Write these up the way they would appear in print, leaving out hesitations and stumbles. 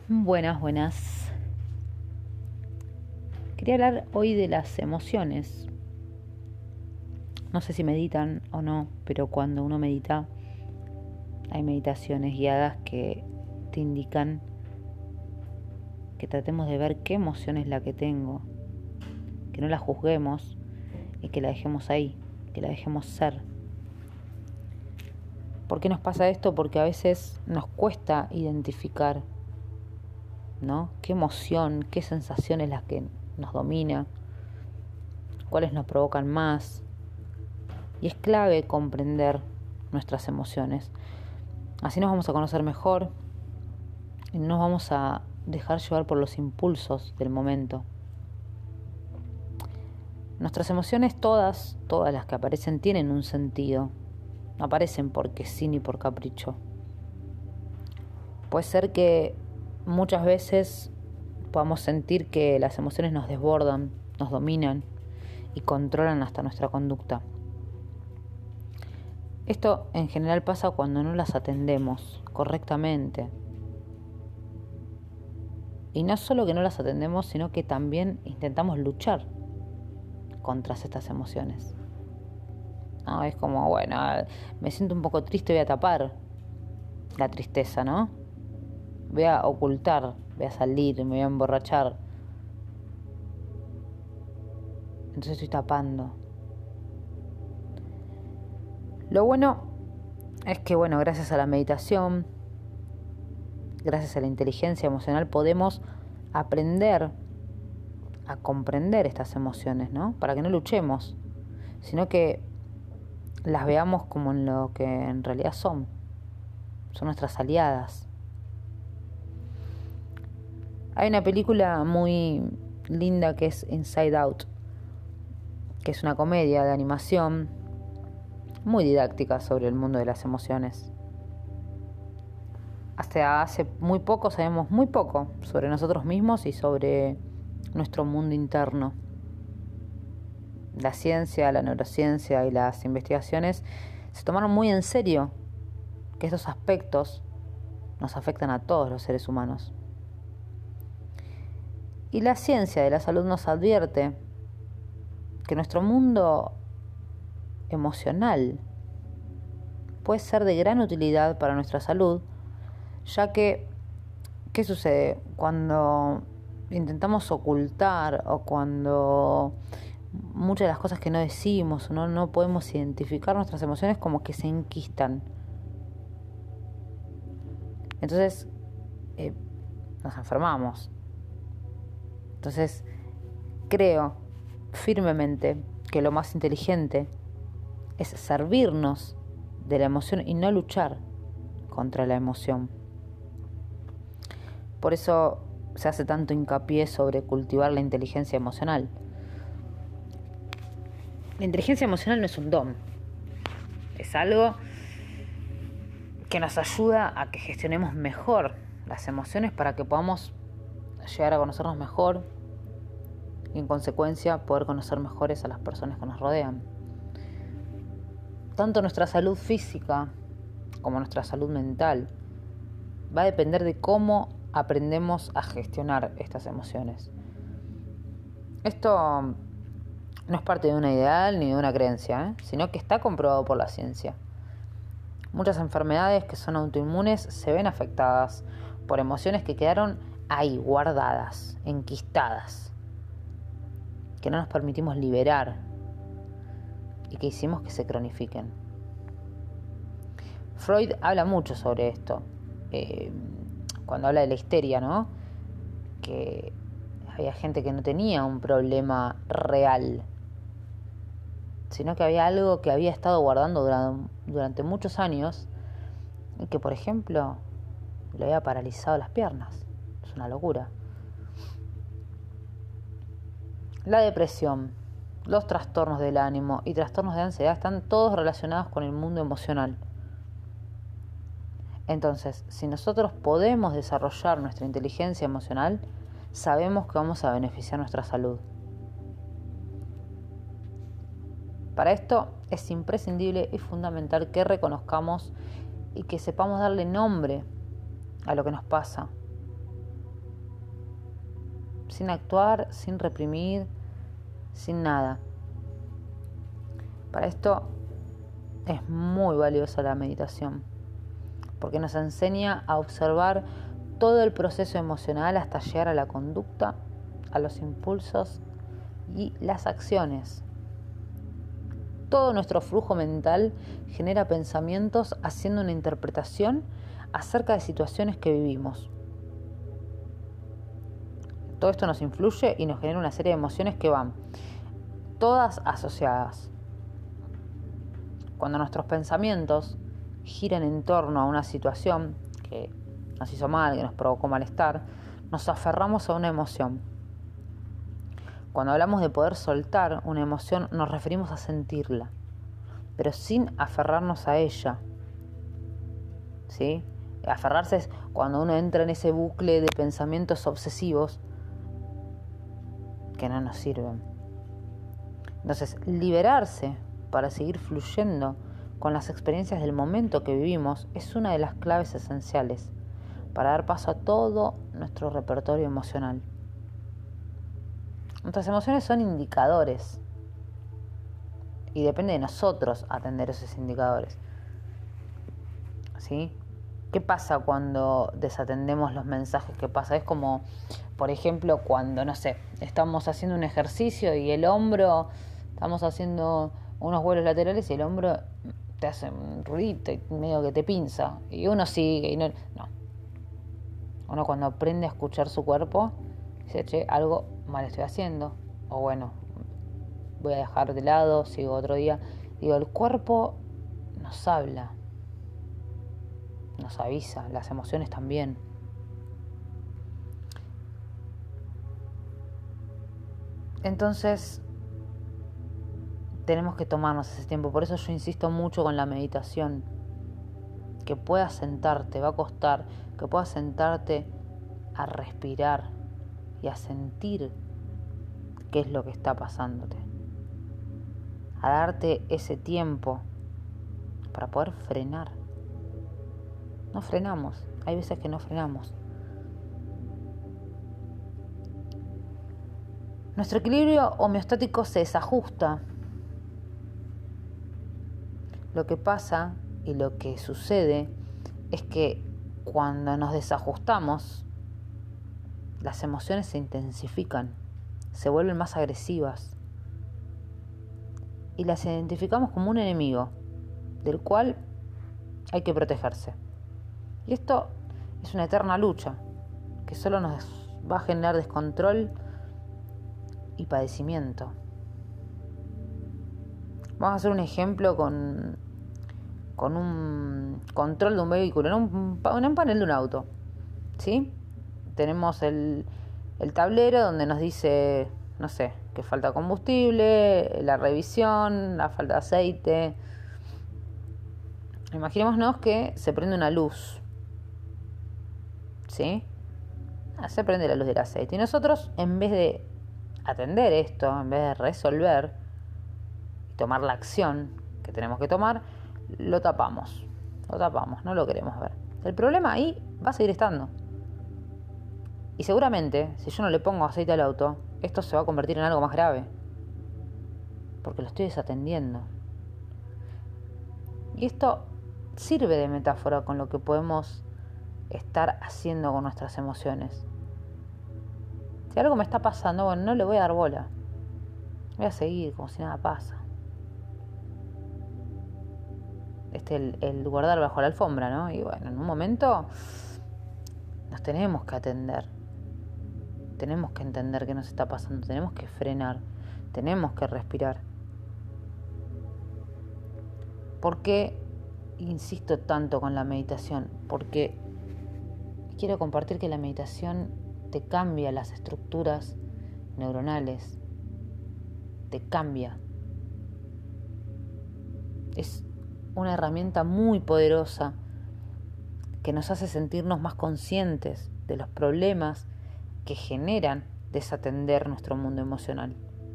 Buenas, buenas. Quería hablar hoy de las emociones. No sé si meditan o no, pero cuando uno medita, hay meditaciones guiadas que te indican que tratemos de ver qué emoción es la que tengo, que no la juzguemos y que la dejemos ahí, que la dejemos ser. ¿Por qué nos pasa esto? Porque a veces nos cuesta identificar, ¿no? ¿Qué emoción, qué sensación es la que nos domina? ¿Cuáles nos provocan más? Y es clave comprender nuestras emociones. Así nos vamos a conocer mejor y no nos vamos a dejar llevar por los impulsos del momento. Nuestras emociones, todas las que aparecen, tienen un sentido. No aparecen porque sí ni por capricho. Puede ser que muchas veces podamos sentir que las emociones nos desbordan, nos dominan y controlan hasta nuestra conducta. Esto en general pasa cuando no las atendemos correctamente. Y no solo que no las atendemos, sino que también intentamos luchar contra estas emociones. No, es como, bueno, me siento un poco triste, voy a tapar la tristeza, ¿no? Voy a ocultar, voy a salir, me voy a emborrachar. Entonces estoy tapando. Lo bueno es que, gracias a la meditación, gracias a la inteligencia emocional, podemos aprender a comprender estas emociones, ¿no? Para que no luchemos, sino que las veamos como en lo que en realidad son. Son nuestras aliadas. Hay una película muy linda que es Inside Out, que es una comedia de animación muy didáctica sobre el mundo de las emociones. Hasta hace muy poco sabemos muy poco sobre nosotros mismos y sobre nuestro mundo interno. La ciencia, la neurociencia y las investigaciones se tomaron muy en serio que estos aspectos nos afectan a todos los seres humanos. Y la ciencia de la salud nos advierte que nuestro mundo emocional puede ser de gran utilidad para nuestra salud, ya que, ¿qué sucede? Cuando intentamos ocultar o cuando muchas de las cosas que no decimos o no podemos identificar nuestras emociones, como que se enquistan. Entonces nos enfermamos. Entonces creo firmemente que lo más inteligente es servirnos de la emoción y no luchar contra la emoción. Por eso se hace tanto hincapié sobre cultivar la inteligencia emocional. La inteligencia emocional no es un don, es algo que nos ayuda a que gestionemos mejor las emociones para que podamos llegar a conocernos mejor y en consecuencia poder conocer mejores a las personas que nos rodean. Tanto nuestra salud física como nuestra salud mental va a depender de cómo aprendemos a gestionar estas emociones. Esto no es parte de una ideal ni de una creencia, sino que está comprobado por la ciencia. Muchas enfermedades que son autoinmunes se ven afectadas por emociones que quedaron ahí, guardadas, enquistadas, que no nos permitimos liberar y que hicimos que se cronifiquen. Freud habla mucho sobre esto, cuando habla de la histeria, ¿no? Que había gente que no tenía un problema real, sino que había algo que había estado guardando durante muchos años y que, por ejemplo, le había paralizado las piernas. Es una locura. La depresión, los trastornos del ánimo y trastornos de ansiedad están todos relacionados con el mundo emocional. Entonces, si nosotros podemos desarrollar nuestra inteligencia emocional, sabemos que vamos a beneficiar nuestra salud. Para esto es imprescindible y fundamental que reconozcamos y que sepamos darle nombre a lo que nos pasa. sin actuar, sin reprimir, sin nada. Para esto es muy valiosa la meditación, porque nos enseña a observar todo el proceso emocional hasta llegar a la conducta, a los impulsos y las acciones. Todo nuestro flujo mental genera pensamientos haciendo una interpretación acerca de situaciones que vivimos. Todo esto nos influye y nos genera una serie de emociones que van todas asociadas. Cuando nuestros pensamientos giran en torno a una situación que nos hizo mal, que nos provocó malestar, nos aferramos a una emoción. Cuando hablamos de poder soltar una emoción, nos referimos a sentirla, pero sin aferrarnos a ella. ¿Sí? Aferrarse es cuando uno entra en ese bucle de pensamientos obsesivos que no nos sirven. Entonces, liberarse para seguir fluyendo con las experiencias del momento que vivimos es una de las claves esenciales para dar paso a todo nuestro repertorio emocional. Nuestras emociones son indicadores y depende de nosotros atender esos indicadores. ¿Sí? ¿Qué pasa cuando desatendemos los mensajes? ¿Qué pasa? Es como, por ejemplo, cuando, no sé, estamos haciendo un ejercicio y el hombro, estamos haciendo unos vuelos laterales y el hombro te hace un ruidito y medio que te pinza. Y uno sigue y no. Uno cuando aprende a escuchar su cuerpo, dice, che, algo mal estoy haciendo. O bueno, voy a dejar de lado, sigo otro día. Digo, el cuerpo nos habla, nos avisa, las emociones también. Entonces, tenemos que tomarnos ese tiempo. Por eso yo insisto mucho con la meditación. Que puedas sentarte, va a costar, que puedas sentarte a respirar y a sentir qué es lo que está pasándote. A darte ese tiempo para poder frenar. No frenamos, hay veces que no frenamos. Nuestro equilibrio homeostático se desajusta. Lo que pasa y lo que sucede es que cuando nos desajustamos, las emociones se intensifican, se vuelven más agresivas y las identificamos como un enemigo del cual hay que protegerse. Y esto es una eterna lucha que solo nos va a generar descontrol y padecimiento. Vamos a hacer un ejemplo con un control de un vehículo, en un panel de un auto. ¿Sí? Tenemos el tablero donde nos dice, no sé, que falta combustible, la revisión, la falta de aceite. Imaginémonos que se prende una luz. ¿Sí? Se prende la luz del aceite. Y nosotros, en vez de atender esto, en vez de resolver y tomar la acción que tenemos que tomar, lo tapamos, no lo queremos ver. El problema ahí va a seguir estando. Y seguramente, si yo no le pongo aceite al auto, esto se va a convertir en algo más grave. Porque lo estoy desatendiendo. Y esto sirve de metáfora con lo que podemos estar haciendo con nuestras emociones. Si algo me está pasando, bueno, no le voy a dar bola. Voy a seguir como si nada pasa. El guardar bajo la alfombra, ¿no? Y bueno, en un momento nos tenemos que atender. Tenemos que entender qué nos está pasando. Tenemos que frenar. Tenemos que respirar. ¿Por qué insisto tanto con la meditación? Porque quiero compartir que la meditación te cambia las estructuras neuronales. Te cambia. Es una herramienta muy poderosa que nos hace sentirnos más conscientes de los problemas que generan desatender nuestro mundo emocional.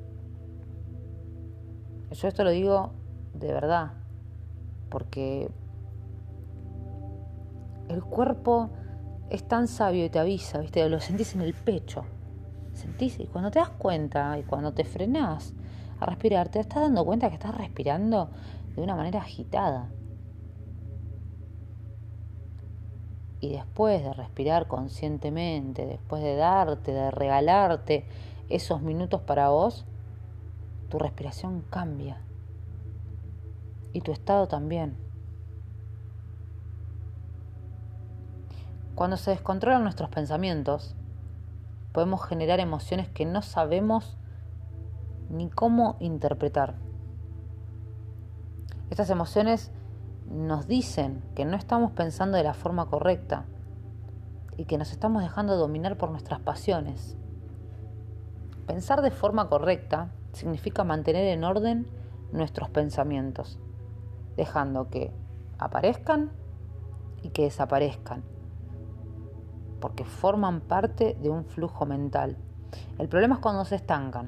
Yo esto lo digo de verdad, porque el cuerpo es tan sabio y te avisa, ¿viste? Lo sentís en el pecho. Sentís, y cuando te das cuenta y cuando te frenás a respirar, te estás dando cuenta que estás respirando de una manera agitada. Y después de respirar conscientemente, después de regalarte esos minutos para vos, tu respiración cambia. Y tu estado también. Cuando se descontrolan nuestros pensamientos, podemos generar emociones que no sabemos ni cómo interpretar. Estas emociones nos dicen que no estamos pensando de la forma correcta y que nos estamos dejando dominar por nuestras pasiones. Pensar de forma correcta significa mantener en orden nuestros pensamientos, dejando que aparezcan y que desaparezcan, porque forman parte de un flujo mental. El problema es cuando se estancan,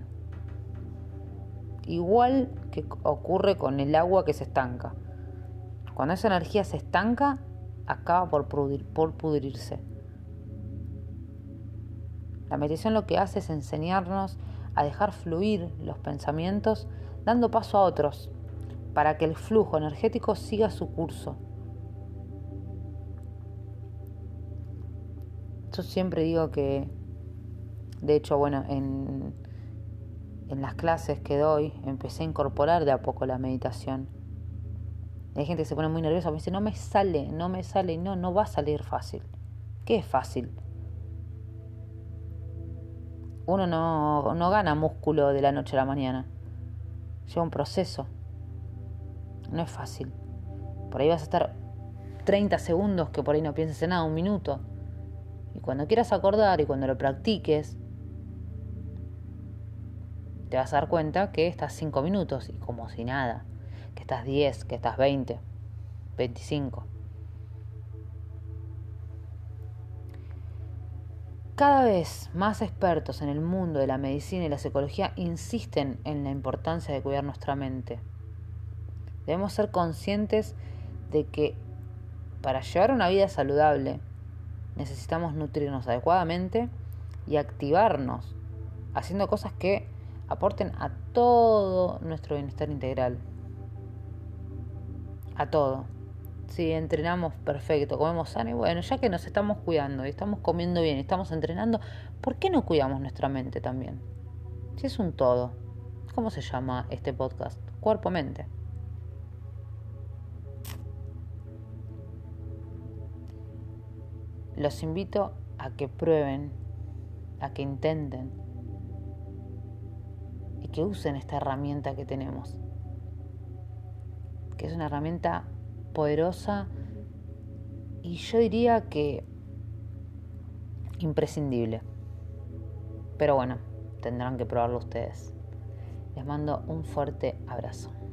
igual que ocurre con el agua que se estanca. Cuando esa energía se estanca, acaba por pudrirse. La meditación lo que hace es enseñarnos a dejar fluir los pensamientos, dando paso a otros, para que el flujo energético siga su curso. Yo siempre digo que, de hecho, en las clases que doy, empecé a incorporar de a poco la meditación. Hay gente que se pone muy nerviosa, me dice, no me sale, y no va a salir fácil. ¿Qué es fácil? Uno no gana músculo de la noche a la mañana. Lleva un proceso. No es fácil. Por ahí vas a estar 30 segundos que por ahí no pienses en nada, un minuto. Y cuando quieras acordar y cuando lo practiques, te vas a dar cuenta que estás 5 minutos y como si nada. Que estás 10, que estás 20, 25. Cada vez más expertos en el mundo de la medicina y la psicología insisten en la importancia de cuidar nuestra mente. Debemos ser conscientes de que para llevar una vida saludable necesitamos nutrirnos adecuadamente y activarnos haciendo cosas que aporten a todo nuestro bienestar integral. A todo. Si entrenamos perfecto, comemos sano y bueno, ya que nos estamos cuidando y estamos comiendo bien y estamos entrenando, ¿por qué no cuidamos nuestra mente también? Si es un todo. ¿Cómo se llama este podcast? Cuerpo-mente. Los invito a que prueben, a que intenten y que usen esta herramienta que tenemos, que es una herramienta poderosa y yo diría que imprescindible. Pero bueno, tendrán que probarlo ustedes. Les mando un fuerte abrazo.